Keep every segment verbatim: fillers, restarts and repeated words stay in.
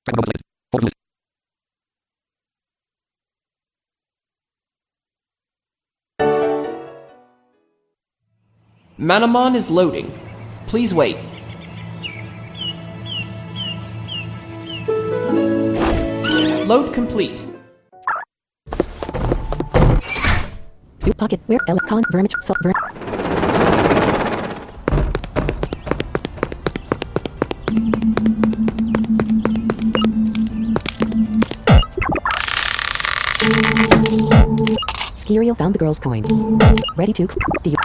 Manamon is loading. Please wait. Load complete. Soup pocket, where Elecon, vermich, salt, ver. Skiriel found the girl's coin. Ready to deep.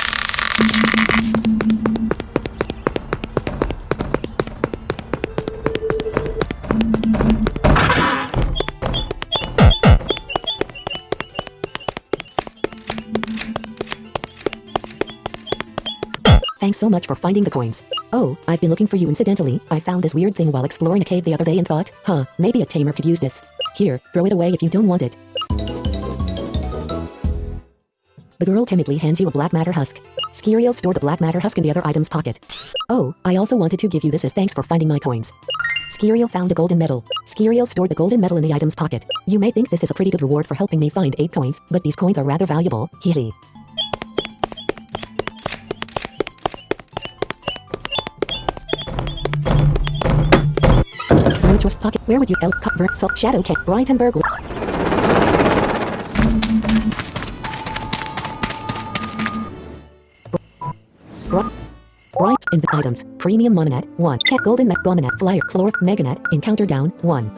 Thanks so much for finding the coins. Oh, I've been looking for you incidentally. I found this weird thing while exploring a cave the other day and thought, huh, maybe a tamer could use this. Here, throw it away if you don't want it. The girl timidly hands you a black matter husk. Skiriel stored the black matter husk in the other item's pocket. Oh, I also wanted to give you this as thanks for finding my coins. Skiriel found a golden medal. Skiriel stored the golden medal in the item's pocket. You may think this is a pretty good reward for helping me find eight coins, but these coins are rather valuable, hee hee. Trust pocket. Where would you elk cut ver salt shadow cat Brightonburg? Bright in the items. Premium Mononet one. Cat Golden Met Glominet Flyer Chlor Meganet Encounter down one.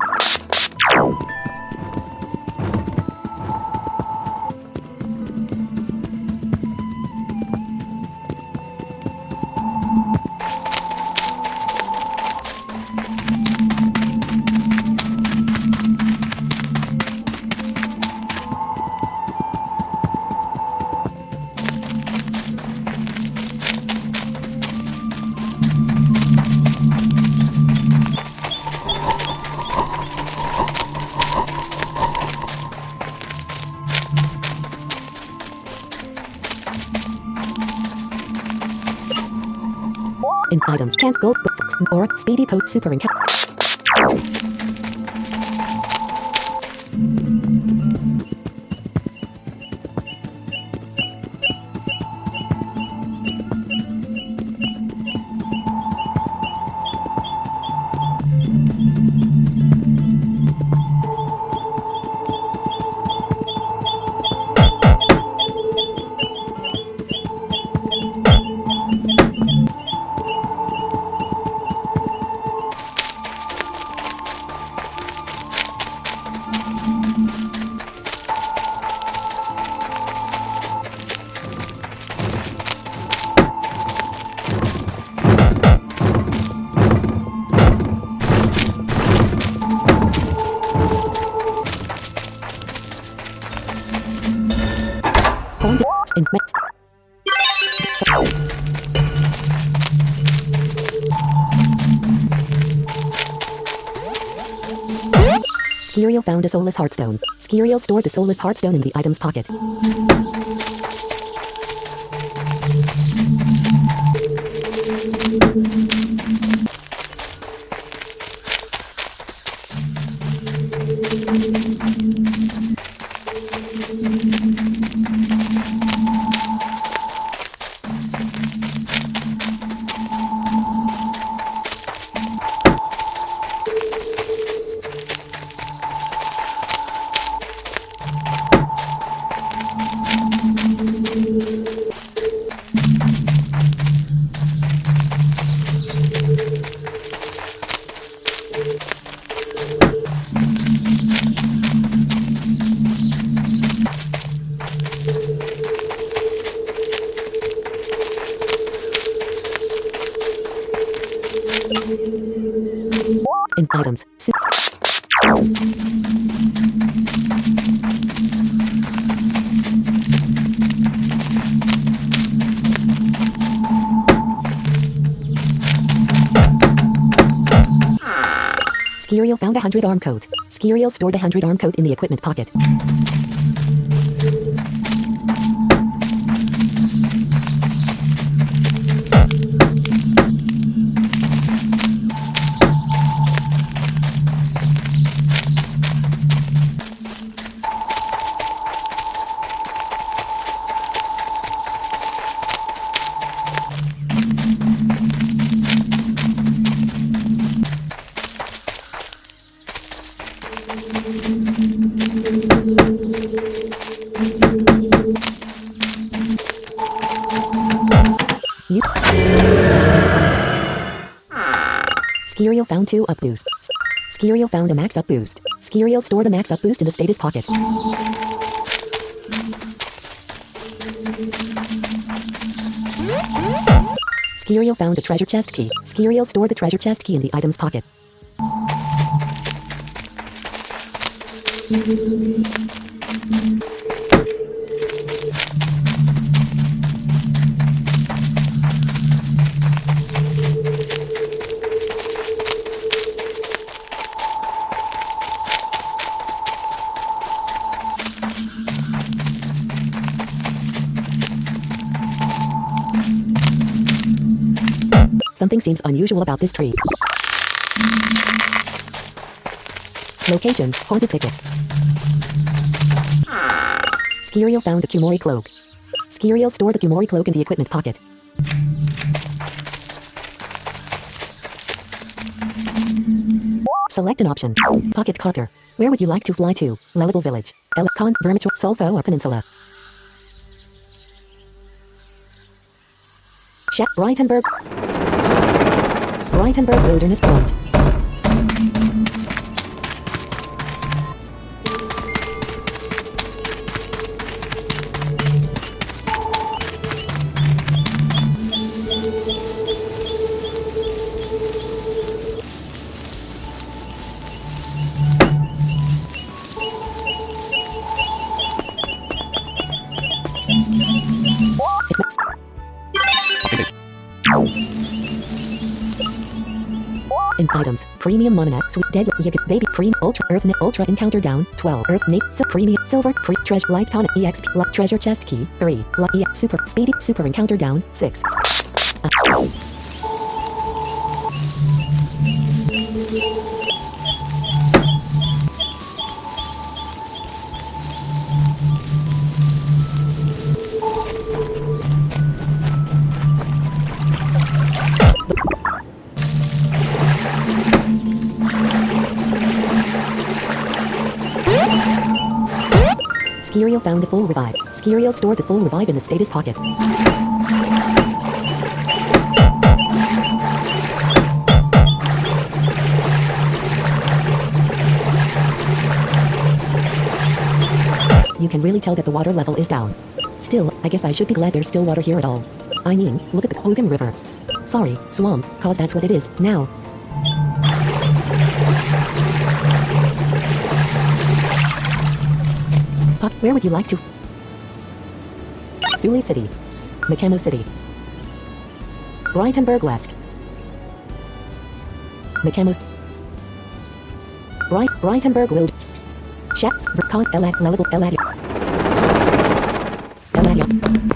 In items, can't gold or speedy poke super and cat. In mix. Skiriel found a soulless heartstone. Skiriel stored the soulless heartstone in the item's pocket. In items, Skiriel found a hundred arm coat. Skiriel stored a hundred arm coat in the equipment pocket. You. Skirio found two up boost. Skirio found a max up boost. Skirio stored a max up boost in the status pocket. Skirio found a treasure chest key. Skirio stored the treasure chest key in the item's pocket. Something seems unusual about this tree. Location, haunted thicket. Skirio found a Kumori cloak. Skirio stored the Kumori cloak in the equipment pocket. Select an option. Pocket Carter. Where would you like to fly to? Lelible Village, Elecon, Vermitor, Solfo or Peninsula? Shep Brightonburg. Brightonburg Wilderness Point. In items, premium mononet, sweet dead, yogurt, baby, cream, ultra, earth, ultra, encounter down, twelve, earth, nape, sub, premium, silver, free, treasure, life, tonic, exp, li, treasure chest key, three, li, e, super, speedy, super encounter down, six. Uh. Skirio found a full revive. Skirio stored the full revive in the status pocket. You can really tell that the water level is down. Still, I guess I should be glad there's still water here at all. I mean, look at the Klugen River. Sorry, swamp, cause that's what it is, now. Pop, where would you like to? Suli City. Makemo City. Brightonburg West. Makemo. Bright, Brightonburg Wild. Shaps, Con, Elat, Lelible, Eladio. Eladio.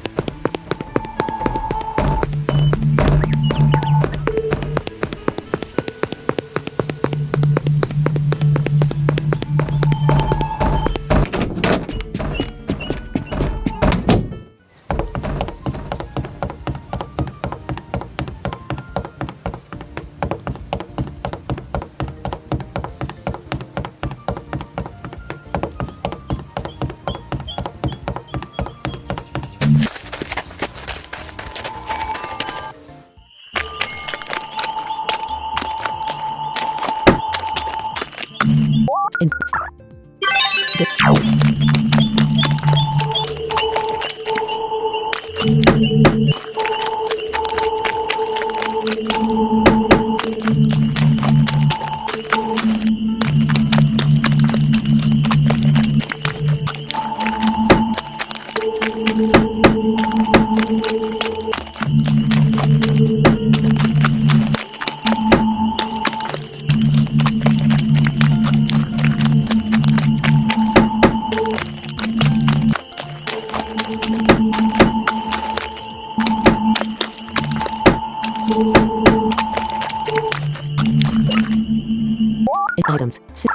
In this items. Six.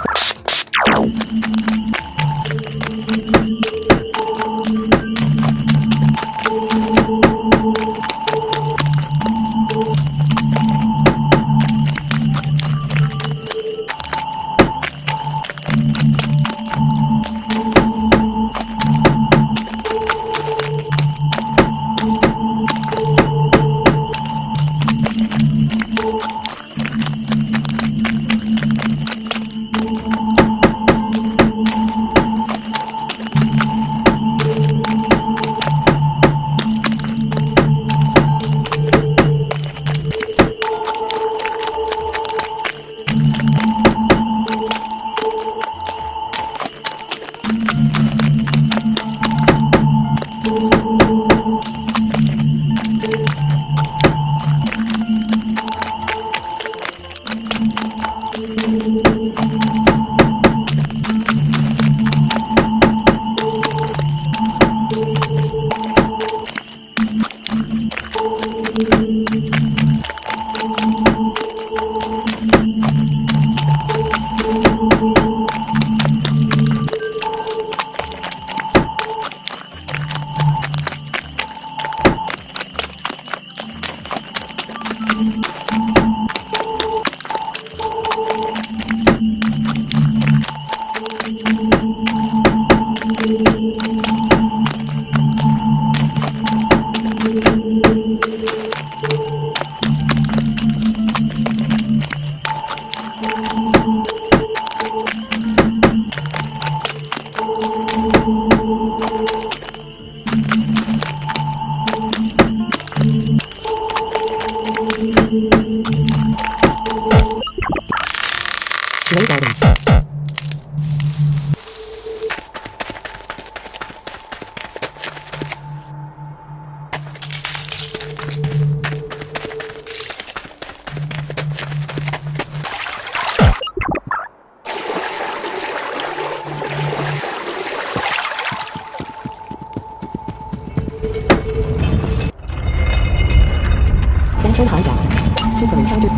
Sanchoran hideout. Super encounter.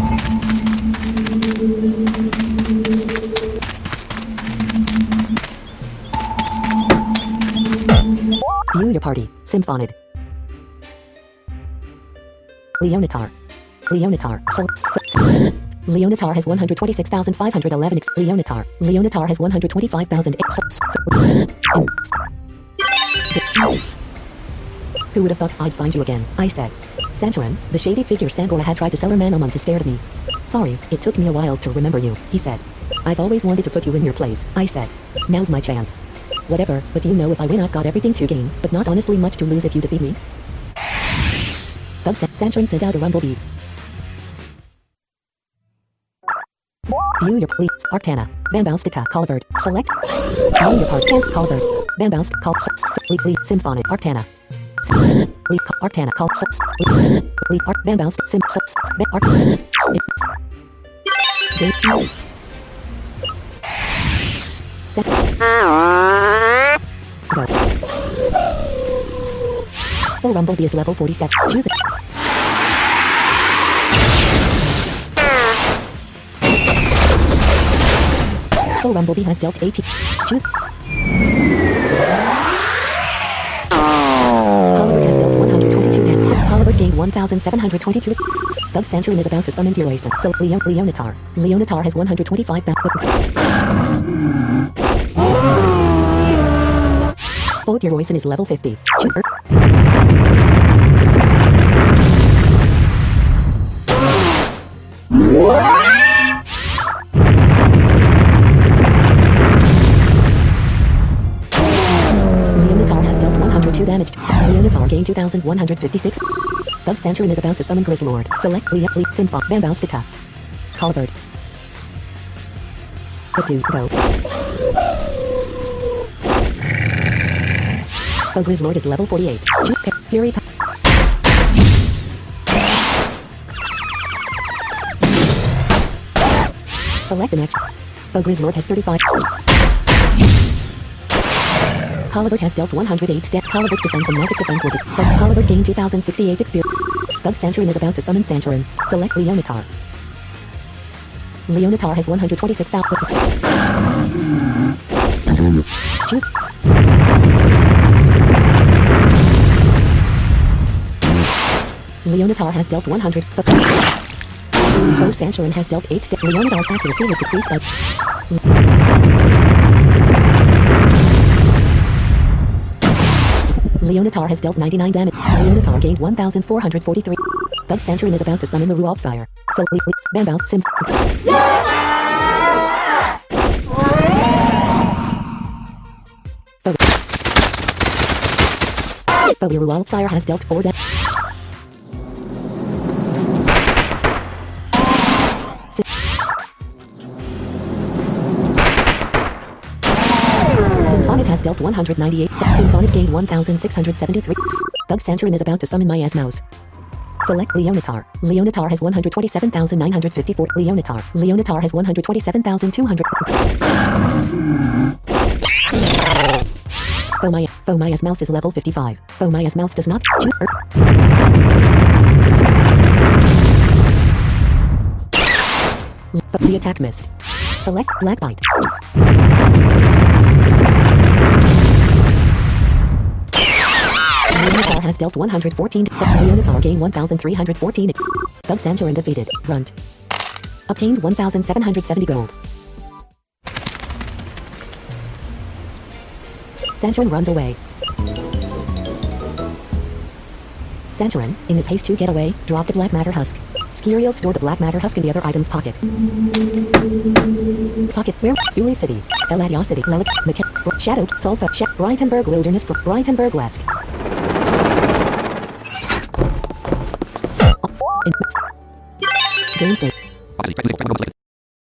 View your party. Symphonid. Leonatar. Leonatar. So, so, so. Leonatar has one hundred twenty-six thousand five hundred eleven X. Leonatar. Leonatar has one hundred twenty-five thousand X. So, so, so. Who would have thought I'd find you again? I said. Sanchoran, the shady figure Stangora had tried to sell her Manamon to stare at me. Sorry, it took me a while to remember you, he said. I've always wanted to put you in your place, I said. Now's my chance. Whatever, but you know if I win I've got everything to gain, but not honestly much to lose if you defeat me. Bug said. Sanchoran sent out a rumblebee. View your please. Arctana. Bamboustica. Colvard. Select. View your part. Can. Colvard. Bamboust. Call. Leap. Symphonic. Arctana. Leap. Arctana. Call. Leap. Arc. Bamboust. Sim. Arc. Set. Go. Full Rumblebee is level forty-seven. Choose it. Full Rumblebee has dealt eighteen. Choose. Colvard has dealt one hundred twenty-two damage. Colvard gained one thousand seven hundred twenty-two. Bug Sanchoran is about to summon Duration. So Leo Leonatar. Leonatar has one hundred twenty-five thousand. Full Duration is level fifty. Choose. Leonatar has dealt one hundred two damage. Leonatar gained two thousand one hundred fifty-six. Bug Sanchoran is about to summon Grizzlord. Select Leo Leap Symphon Bamboustica. Colvard. But do go. Bug Grizzlord is level forty-eight. Choose Fury. Select an action. Bug Grizzlord has thirty-five. Colvard has dealt one hundred eight damage. Colvard's defense and magic defense will do. Bug Colvard gained two thousand sixty-eight experience. Bug Sanchoran is about to summon Sanchoran. Select Leonatar. Leonatar has one hundred twenty-six thousand. Choose. Leonatar has dealt one hundred. Bo Sanchoran has dealt eight. Leonatar's accuracy was decreased by. Leonatar has dealt ninety-nine damage. Leonatar gained one thousand four hundred forty-three. Bug Sanchoran is about to summon the Ruoff Sire. So Leap Bamboust Sim. The Ruoff Sire has dealt four damage. Symphonid has dealt one hundred ninety-eight. Symphonid gained one thousand six hundred seventy-three. Bug Sanchoran is about to summon Miasmos. Select Leonatar. Leonatar has one hundred twenty-seven thousand nine hundred fifty-four. Leonatar. Leonatar has one hundred twenty-seven thousand two hundred. Fomias. Fomias Mouse is level fifty-five. Fomias Mouse does not choose. The attack missed. Select Black Bite. Leonatar has dealt one hundred fourteen. Leonatar gained one thousand three hundred fourteen. Bug Sanchoran defeated. Grunt. Obtained one thousand seven hundred seventy gold. Sanchoran runs away. Sanchoran, in his haste to get away, dropped a black matter husk. Skiriel stored the black matter husk in the other item's pocket. Pocket where? Suli City. Eladio City. Lelik. McKen. Shadowed. Sulfa. Sh Brightonburg Wilderness. Brightonburg West. Game save.